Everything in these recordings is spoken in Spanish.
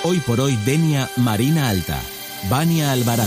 Hoy por hoy Denia, Marina Alta. Vania Alvarado.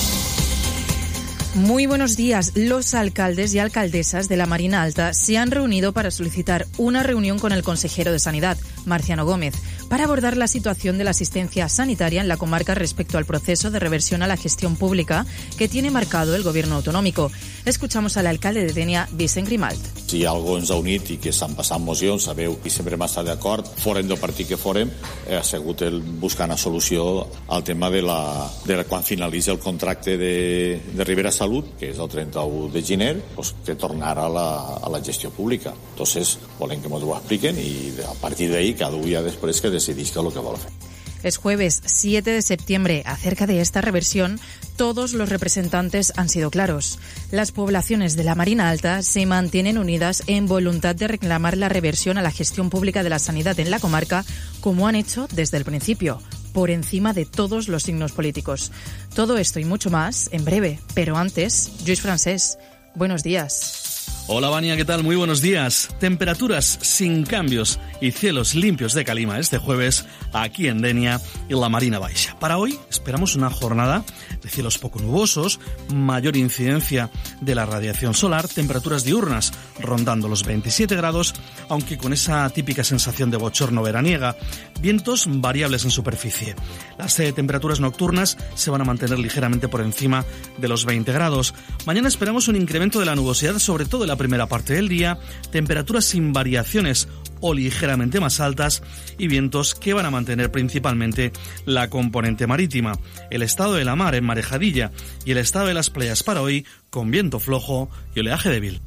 Muy buenos días. Los alcaldes y alcaldesas de la Marina Alta se han reunido para solicitar una reunión con el consejero de Sanidad, Marciano Gómez, para abordar la situación de la asistencia sanitaria en la comarca respecto al proceso de reversión a la gestión pública que tiene marcado el gobierno autonómico. Escuchamos al alcalde de Denia, Vicent Grimalt. Si algo ens ha unit i que s'han passat mocions, sabeu, i sempre hem estat d'acord, fórem del partit que fórem, ha sigut el buscar una solució al tema de quan finalitza el contracte de Ribera Salut, que és el 31 de gener, pues, que tornarà a la gestió pública. Entonces, volem que ens ho expliquen i a partir d'ahí cada un ja després que decidisca el que vol fer. Es jueves 7 de septiembre. Acerca de esta reversión, todos los representantes han sido claros. Las poblaciones de la Marina Alta se mantienen unidas en voluntad de reclamar la reversión a la gestión pública de la sanidad en la comarca, como han hecho desde el principio, por encima de todos los signos políticos. Todo esto y mucho más en breve, pero antes, Lluís Francés, buenos días. Hola Vania, ¿qué tal? Muy buenos días. Temperaturas sin cambios y cielos limpios de calima este jueves aquí en Denia y la Marina Baixa. Para hoy esperamos una jornada de cielos poco nubosos, mayor incidencia de la radiación solar, temperaturas diurnas rondando los 27 grados, aunque con esa típica sensación de bochorno veraniega, vientos variables en superficie. Las temperaturas nocturnas se van a mantener ligeramente por encima de los 20 grados. Mañana esperamos un incremento de la nubosidad, sobre todo en la primera parte del día, temperaturas sin variaciones o ligeramente más altas y vientos que van a mantener principalmente la componente marítima. El estado de la mar en marejadilla y el estado de las playas para hoy con viento flojo y oleaje débil.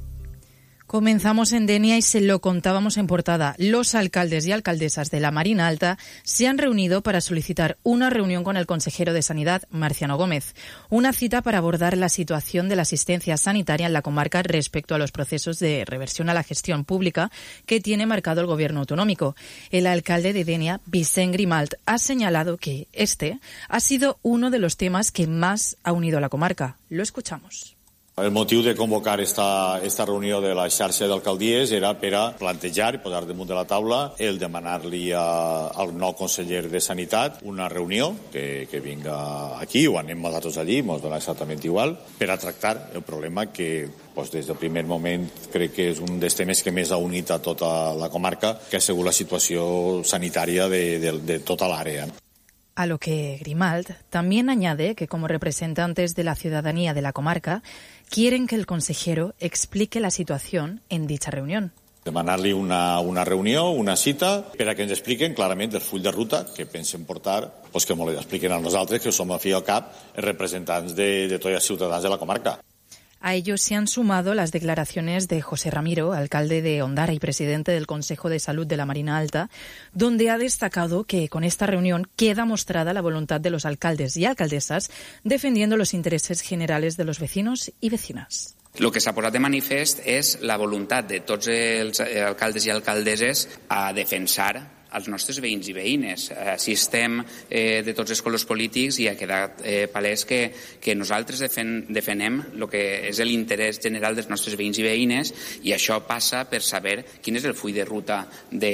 Comenzamos en Denia y se lo contábamos en portada. Los alcaldes y alcaldesas de la Marina Alta se han reunido para solicitar una reunión con el consejero de Sanidad, Marciano Gómez. Una cita para abordar la situación de la asistencia sanitaria en la comarca respecto a los procesos de reversión a la gestión pública que tiene marcado el gobierno autonómico. El alcalde de Denia, Vicent Grimalt, ha señalado que este ha sido uno de los temas que más ha unido a la comarca. Lo escuchamos. El motiu de convocar esta reunió de la xarxa d'alcaldies era per a plantejar i posar damunt de la taula el demanar-li al nou conseller de Sanitat una reunió que vinga aquí o anem nosaltres allí, ens dona exactament igual, per a tractar el problema que des del primer moment crec que és un dels temes que més ha unit a tota la comarca, que ha sigut la situació sanitària de tota l'àrea. A lo que Grimalt también añade que como representantes de la ciudadanía de la comarca quieren que el consejero explique la situación en dicha reunión. Demanar-li una reunió, una cita, per a que ens expliquen clarament el full de ruta que pensen portar, que ens l'expliquen a nosaltres, que som al fi i al cap representants de tots els ciutadans de la comarca. A ello se han sumado las declaraciones de José Ramiro, alcalde de Ondara y presidente del Consejo de Salud de la Marina Alta, donde ha destacado que con esta reunión queda mostrada la voluntad de los alcaldes y alcaldesas defendiendo los intereses generales de los vecinos y vecinas. El que s'ha posat de manifest és la voluntat de tots els alcaldes i alcaldesses a defensar als nostres veïns i veïnes. Així estem de tots els colors polítics i ha quedat palès que nosaltres defenem el que és l'interès general dels nostres veïns i veïnes i això passa per saber quin és el full de ruta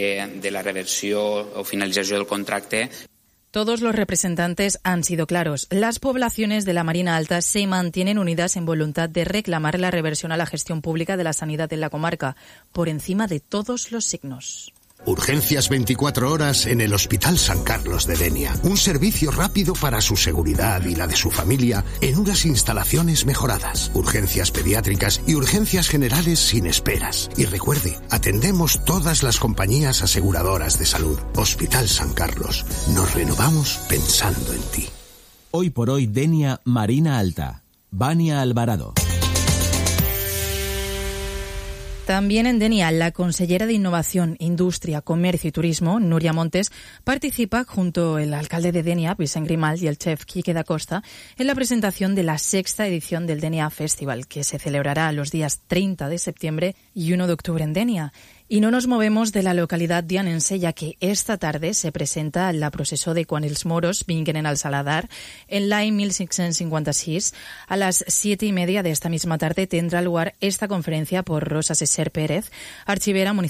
de la reversió o finalització del contracte. Todos los representantes han sido claros. Las poblaciones de la Marina Alta se mantienen unidas en voluntad de reclamar la reversión a la gestión pública de la sanidad en la comarca, por encima de todos los signos. Urgencias 24 horas en el Hospital San Carlos de Denia. Un servicio rápido para su seguridad y la de su familia en unas instalaciones mejoradas. Urgencias pediátricas y urgencias generales sin esperas. Y recuerde, atendemos todas las compañías aseguradoras de salud. Hospital San Carlos. Nos renovamos pensando en ti. Hoy por hoy Denia, Marina Alta. Vania Alvarado. También en Denia, la consellera de Innovación, Industria, Comercio y Turismo, Núria Montes, participa junto al alcalde de Denia, Vicent Grimalt, y el chef Quique da Costa en la presentación de la 6ª edición del Denia Festival, que se celebrará los días 30 de septiembre y 1 de octubre en Denia. Y no nos movemos de la localidad dianense, ya que esta tarde se presenta la processó de Quan els moros vinguen al Saladar en l'any 1656. A las 7:30 de esta misma tarde tendrá lugar esta conferencia por Rosa César Pérez, archivera municipal